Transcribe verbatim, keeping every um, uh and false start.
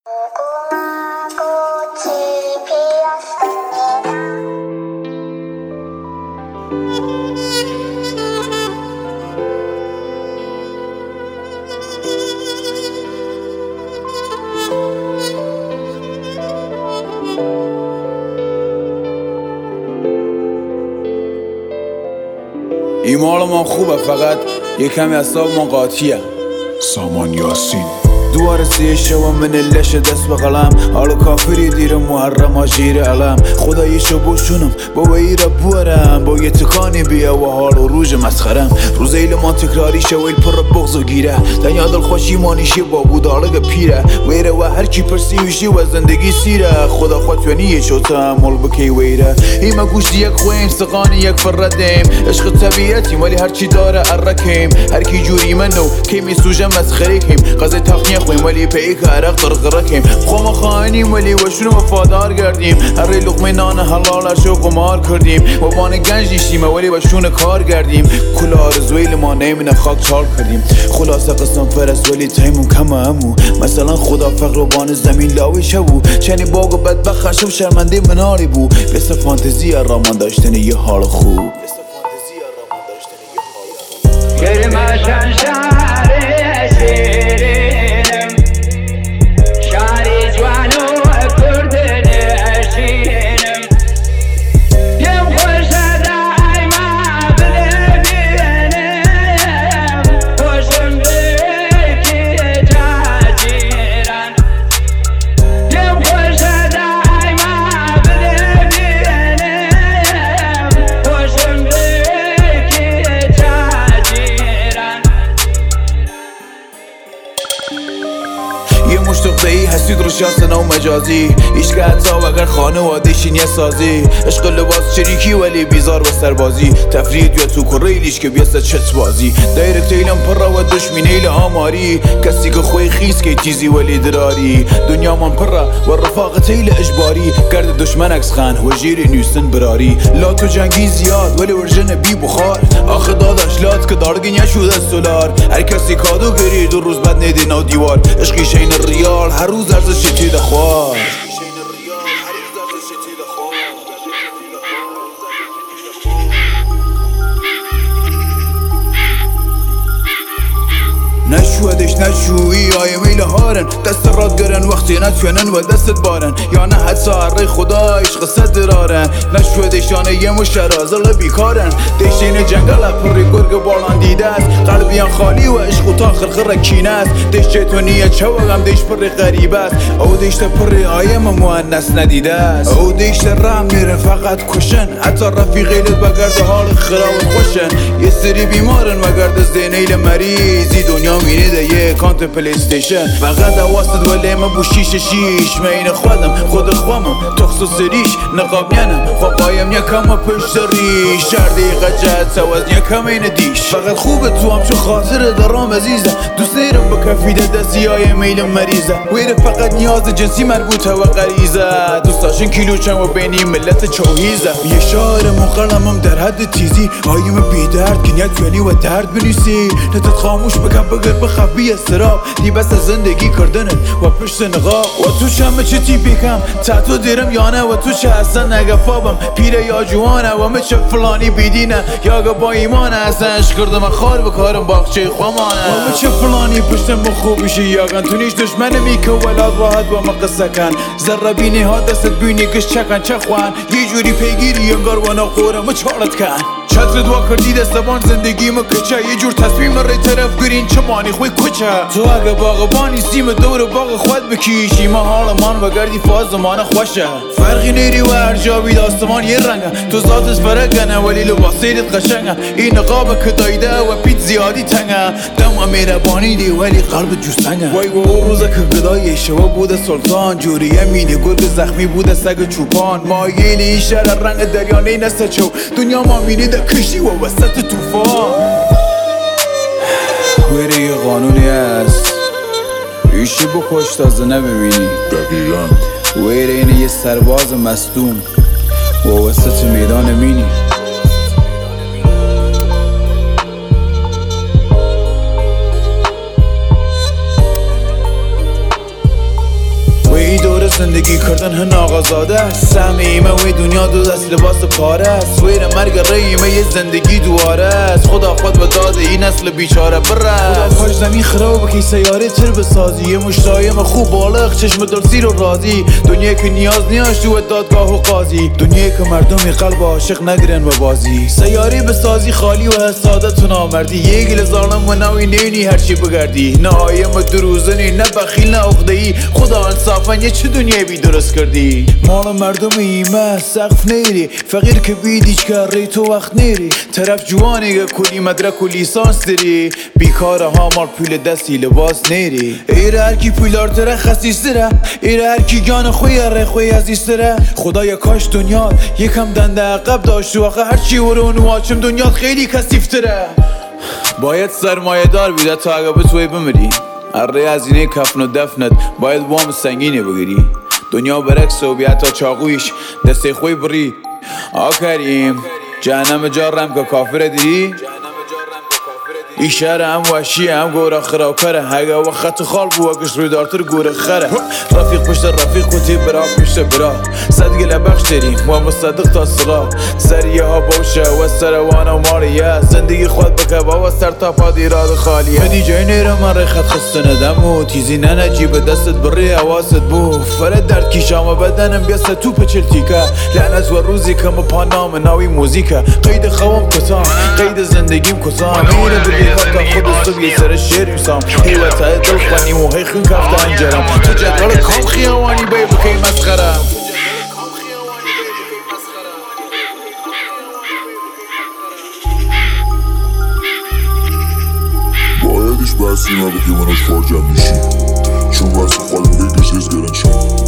ایمال ما خوبه، فقط یه کمی اصاب ما قاطیه. سامان یاسین دوار سی شو من لش دست به قلم، حالا کافری دیر محرم آجیر علم. خدایشو بوشونم با ویره بورم، با یه تکانی بیا و حال و روژ مسخرم. روز ایل ما تکراری شویل پر بغض و گیره، دنیا دل خوشی مانیشی با بودالگ پیره. ویره و هر چی پرسیوشی و زندگی سیره، خدا خودتونیه شو تحمل بکی ویره. ایما گوشت یک خویم سقانی یک فردیم، عشق طبیعتی ولی هر چی داره عرکیم. هر کی جوری منو کی میسوجه مسخره کیم، قضیه تخنیه خویم ولی پیک عرق قرقره کیم. خواه خواهنیم ولی وشونو وفادار گردیم، هر لقمه نان حلالش رو قمار کردیم. و بان گنج نیشتیم ولی وشون کار گردیم، کل آرزویل ما نیمینه خاک چال کردیم. خلاصه قسم فرست ولی تیمون کمه همو، مثلا خدا فقر و بان زمین لاوی شبو. چنی باگ و بدبخت شو شرمنده مناری بو، بس فانتزی رامان داشتن یه حال خوب. گرمشن شهر شیرینم، شهری جوانو کرد نشینم. یم خوش دایما ببینم، خوشم بکی جاجیران. یم خوش دایما ببینم، خوشم بکی جاجیران. یه مشتق دهی هستید رو شاستن و مجازی، ایش که حتی اگر خانواده‌شین یه سازی. عشق لباس چریکی ولی بیزار و سربازی، تفرید یا تو کریلیش که بیاسته چت بازی. دایرکت ایلم پر و دشمین ایل آماری، کسی که خوی خیز که تیزی ولی دراری. دنیا من پر و رفاقت ایل اجباری، کرد دشمن اکس خان و جیر نیستن براری. لات و جنگی زیاد ولی ورژن بی بخار، آخه داداش لات که دارگین شده سولار. هر کسی کادو گری دو روز بعد نیدی نو دیوار، عشقی شین ریال هر روز ارزش تیده خواه. نشودش نشویی آی میل هارن، دست راد گرن وقتی نتونن و دستت بارن. یا نه حد سهره خدا عشق صد درارن، نشودش یانه یه مشرازل بیکارن. دشتین جنگل پری گرگ بالان دیده است، قلبیان خالی و عشق تا خرخر کینه است. دشت تو نیه چوغم دش پری غریب است، او دشت پری آیم مؤنث ندیده است. او دشت رم میرن فقط کشن، حتی رفیقیلت بگرد حال خراوت خوشن. یه سری بیمارن وگرد زینیل مریضی، دنیا مینیده یه کانت پلیستیشن. فقط واسد ولی من بو شیش شیش، مین خودم خود خوامم تخصو سریش. نقابینم خوابایم یکم پشت ریش، شردی قجت سواز یکم این دیش. فقط خوبه تو هم چو خاطر درام عزیزه، دوست نیرم با کفیده دستی های میل مریضه. ویره فقط نیاز جنسی مربوطه و غریزه، دوستاشون کیلوچن و بینی ملت چوهیزه. یه شاعر مقلمم در حد تیزی، آیم بی درد که نیت یعنی و درد بنویسی. نتت خاموش بگم بگر بخوابی استراب، دی بس زندگی کردنت و پشت نقاب. و تو شمه چه تیپی کم تاتو دیرم یانه، و تو چه اصلا نگفابم پیره یا جوانه. و مچه فلانی بیدینه یا با ایمانه، اصلا عشق کردم خار بکارم باغچه خوامانه. و مچه فلانی پشتم بخوبیشی یاگن، تو نیش دشمن میکه ولاد راحت و مقصه کن. ذره بینی ها دستت بینی کش چکن چه خوان، یه جوری پیگیری انگار و نقورم چارت کن. چتر دوا کردی دستبان زندگی ما کچه، یه جور تصمیم ری طرف گرین چه مانی خوی کچه. تو اگه باغبانی سیم دور باغ خود بکیشی، ما حال مان و گردی فاز زمان خوشه. فرقی نیری و هر جا بید آسمان یه رنگه، تو ذاتت فرقنه ولی لباسیدت قشنگه. این نقاب که دایده و پیت زیادی تنگه، دم میربانی دی ولی قلب جوستنگه. وای و او روزه که گدای شوا بوده سلطان، جوریه مینی گرگ زخمی بوده سگ چوپان. مایلی شهر رنگ دریانه نسته چو، دنیا ما مینیده کشتی و وسط توفان. ویره یه قانونی هست، ایشی بکش تازه نببینی. دقیقا ویره اینه یه سرباز مصدوم و وسط میدان مینی. دور زندگی کردن هن آغازاده سهم ایمه وی دنیا دو دست لباس پاره است ویر مرگ ریمه یه زندگی دواره است خدا خود و داده این نسل بیچاره بره خدا کاش زمین خراب بکی سیاره تر بسازی یه مشتایم خوب بالغ چشم دلسیر و راضی دنیا که نیاز نیاش تو دادگاه و قاضی دنیا که مردمی قلب عاشق نگرن و بازی سیاره بسازی خالی و حسادت و نامردی یه گل ظالم و نوی نینی هرچی بگردی نه آیم و دروزنی نه بخیل نه عقده‌ای خدا انصافا یه چه دنیا بی درست کردی مال مردم ایمه سقف نیری فقیر که بیدیچ کردی تو وقت نیری طرف جوانی که کلی مدرک و لیسانس داری بیکار ها مال پول دستی لباس نیری ایره هرکی پولار تره خسیستره ایره هرکی گان خوی ره خوی عزیزتره خدایا کاش دنیا یکم دنده عقب داشت و آخه هرچی ورون واچم دنیا خیلی کثیفتره باید سرمایه دار بیده تا اگه بتوی بمیری اره هزینه کفن و دفنت باید وام سنگینه بگیری دنیا برکس و بیا تا چاقویش دسته خوی بری آ کریم جهنم جارم که کافر دیدی ای شهر هم وحشی هم گوره خراکره اگه وقت خال بو اگش روی دارتر گوره خره رفیق پشت رفیق و تی برا پشت برا صد گله بخش داریم و مصدق تا صلاح سریه ها باشه و سروانه و ماریه زندگی خود بکبه و سر تا پا دیراد خالیه هدی جای نیره من ری خط خسته ندم و تیزی ننجیب دستت بری حواست بو فرد درد کشام بدنم بیست تو پچل تیکه لعنت و روزی که پا نام ناوی موزیکه قید خوام کتام قید زندگیم کتام میره بلی تا خود صبح یه سر شعر میسام حیوته دل خونیم و هی خون کفته انجرم تو جدول کام خیاوانی بای بکی مسخرم باید ایش بحثی نبکی منوش کار جمع میشی چون بحث خواهی بگی کسی از گرنشم